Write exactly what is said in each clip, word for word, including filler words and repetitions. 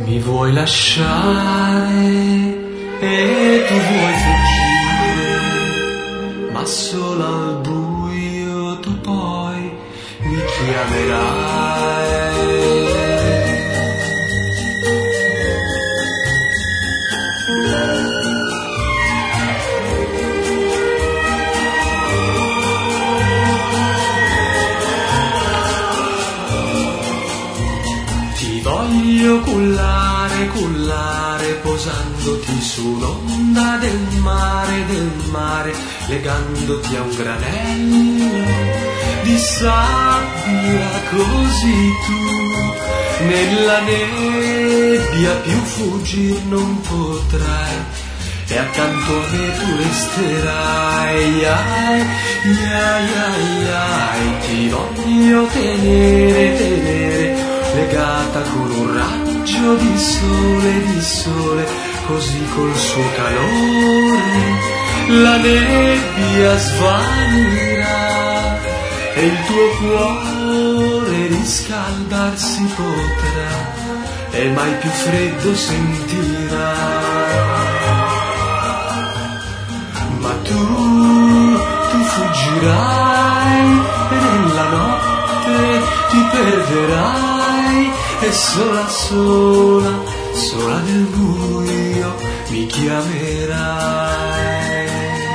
Mi vuoi lasciare e tu vuoi fuggire, ma solo al buio tu poi mi chiamerai. Voglio cullare, cullare, posandoti su un'onda del mare, del mare, legandoti a un granello di sabbia, così tu nella nebbia più fuggir non potrai, e accanto a me tu resterai. Ai, ai, ai, ai, ti voglio tenere, tenere, legata con un raggio di sole, di sole, così col suo calore la nebbia svanirà e il tuo cuore riscaldarsi potrà e mai più freddo sentirà. Ma tu, tu fuggirai e nella notte ti perderai, e sola, sola, sola nel buio mi chiamerai.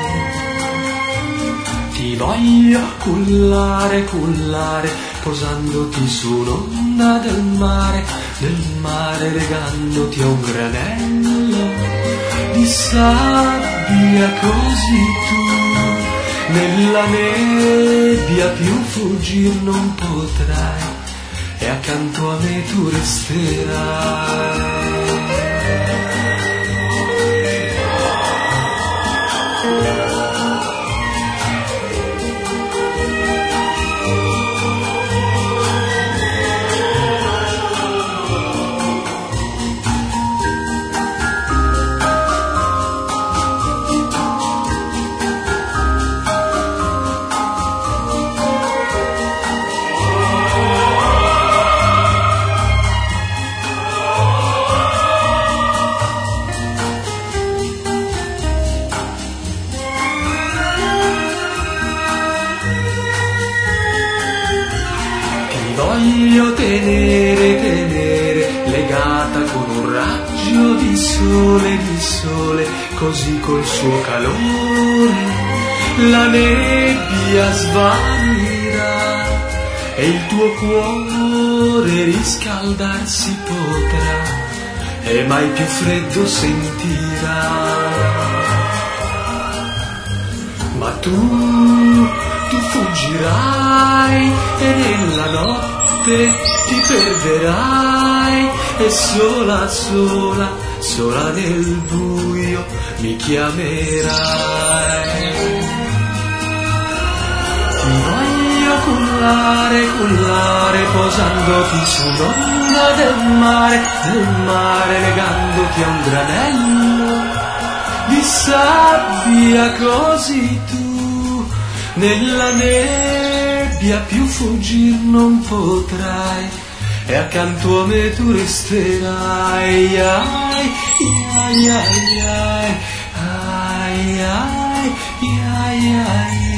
Ti voglio cullare, cullare, posandoti su un'onda del mare, del mare, legandoti a un granello di sabbia, così tu nella nebbia più fuggir non potrai, e accanto a me tu resterai. Voglio tenere, tenere, legata con un raggio di sole, di sole, così col suo calore la nebbia svanirà e il tuo cuore riscaldarsi potrà e mai più freddo sentirà. Ma tu, tu fuggirai e nella notte ti perderai, e sola, sola, sola nel buio mi chiamerai. Ti voglio cullare, cullare, posandoti su un'onda del mare, del mare, legandoti a un granello di sabbia, così tu nella nebbia più fuggir non potrai, e accanto a me tu resterai. Ai, ai, ai, ai, ai, ai, ai, ai.